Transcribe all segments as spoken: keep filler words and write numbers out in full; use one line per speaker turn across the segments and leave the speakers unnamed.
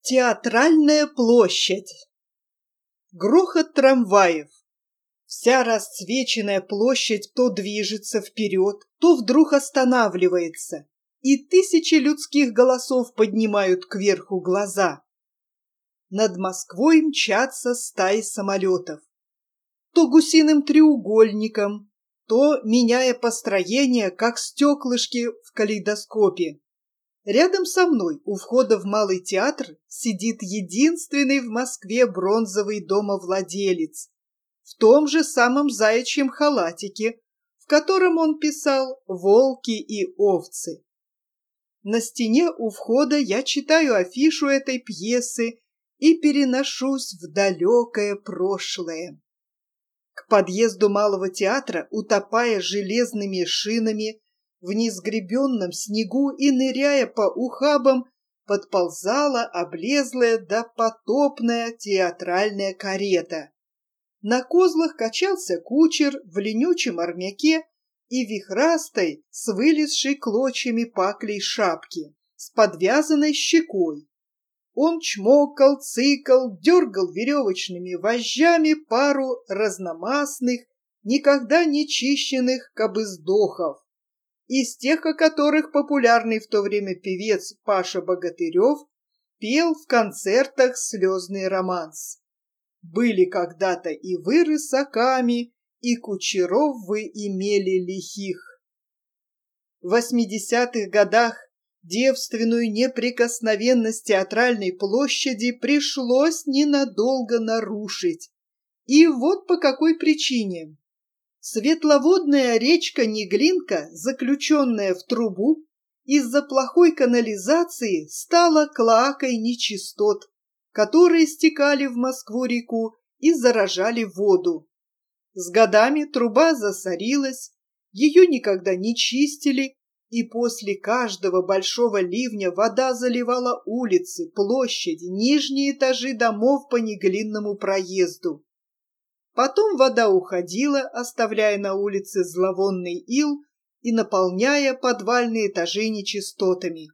Театральная площадь. Грохот трамваев. Вся расцвеченная площадь то движется вперед, то вдруг останавливается, и тысячи людских голосов поднимают кверху глаза. Над Москвой мчатся стаи самолетов. То гусиным треугольником, то меняя построение, как стеклышки в калейдоскопе. Рядом со мной у входа в Малый театр сидит единственный в Москве бронзовый домовладелец в том же самом заячьем халатике, в котором он писал «Волки и овцы». На стене у входа я читаю афишу этой пьесы и переношусь в далекое прошлое. К подъезду Малого театра, утопая железными шинами в несгребенном снегу и ныряя по ухабам, подползала облезлая допотопная театральная карета. На козлах качался кучер в ленючем армяке и вихрастой, с вылезшей клочьями паклей шапки, с подвязанной щекой. Он чмокал, цыкал, дергал веревочными вожжами пару разномастных, никогда не чищенных кобыздохов, из тех, о которых популярный в то время певец Паша Богатырев пел в концертах слезный романс. Были когда-то и вы рысаками, и кучеров вы имели лихих. В восьмидесятых годах девственную неприкосновенность театральной площади пришлось ненадолго нарушить. И вот по какой причине. Светловодная речка Неглинка, заключенная в трубу, из-за плохой канализации стала клоакой нечистот, которые стекали в Москву-реку и заражали воду. С годами труба засорилась, ее никогда не чистили, и после каждого большого ливня вода заливала улицы, площади, нижние этажи домов по Неглинному проезду. Потом вода уходила, оставляя на улице зловонный ил и наполняя подвальные этажи нечистотами.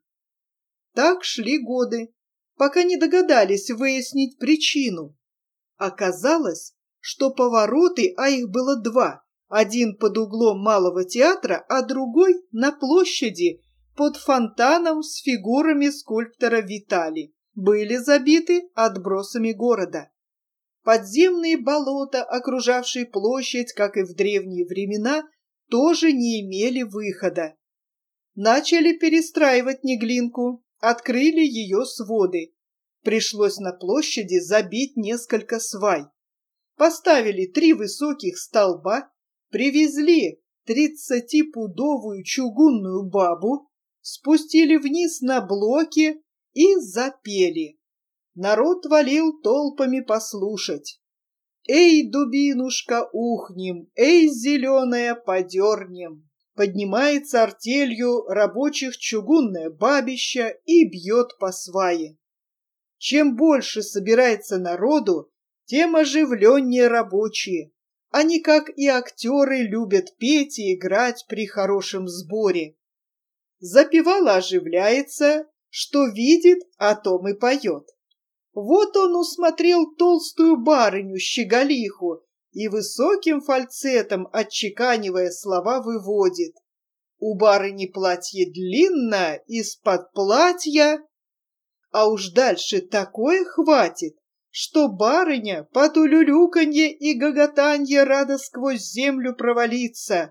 Так шли годы, пока не догадались выяснить причину. Оказалось, что повороты, а их было два, один под углом Малого театра, а другой на площади под фонтаном с фигурами скульптора Витали, были забиты отбросами города. Подземные болота, окружавшие площадь, как и в древние времена, тоже не имели выхода. Начали перестраивать Неглинку, открыли ее своды. Пришлось на площади забить несколько свай. Поставили три высоких столба, привезли тридцатипудовую чугунную бабу, спустили вниз на блоки и запели. Народ валил толпами послушать. «Эй, дубинушка, ухнем, эй, зеленая, подернем!» Поднимается артелью рабочих чугунное бабища и бьет по свае. Чем больше собирается народу, тем оживленнее рабочие. Они, как и актеры, любят петь и играть при хорошем сборе. Запевала оживляется, что видит, о том и поет. Вот он усмотрел толстую барыню-щеголиху и высоким фальцетом, отчеканивая слова, выводит. У барыни платье длинное, из-под платья... А уж дальше такое хватит, что барыня под улюлюканье и гоготанье рада сквозь землю провалиться.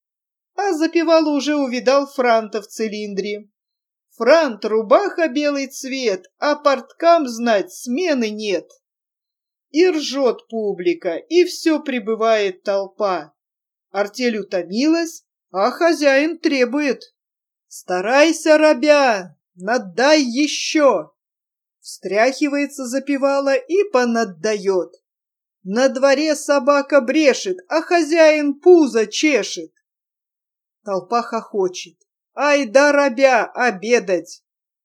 А запевал уже увидал франта в цилиндре. Франт — рубаха белый цвет, а порткам, знать, смены нет. И ржет публика, и все прибывает толпа. Артель утомилась, а хозяин требует. «Старайся, рабя, надай еще!» Встряхивается запевала и понаддает. На дворе собака брешет, а хозяин пузо чешет. Толпа хохочет. «Ай да, рабя, обедать!»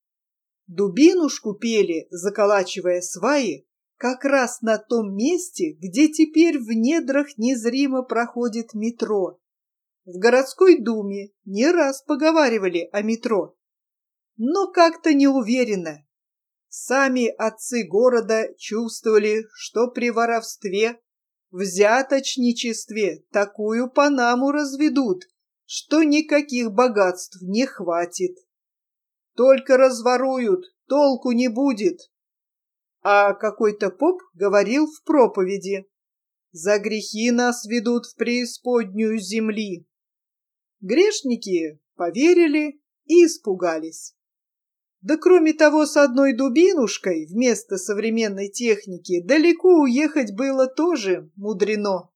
Дубинушку пели, заколачивая сваи, как раз на том месте, где теперь в недрах незримо проходит метро. В городской думе не раз поговаривали о метро, но как-то неуверенно. Сами отцы города чувствовали, что при воровстве, взяточничестве такую панаму разведут, что никаких богатств не хватит. Только разворуют, толку не будет. А какой-то поп говорил в проповеди: «За грехи нас ведут в преисподнюю земли». Грешники поверили и испугались. Да кроме того, с одной дубинушкой вместо современной техники далеко уехать было тоже мудрено.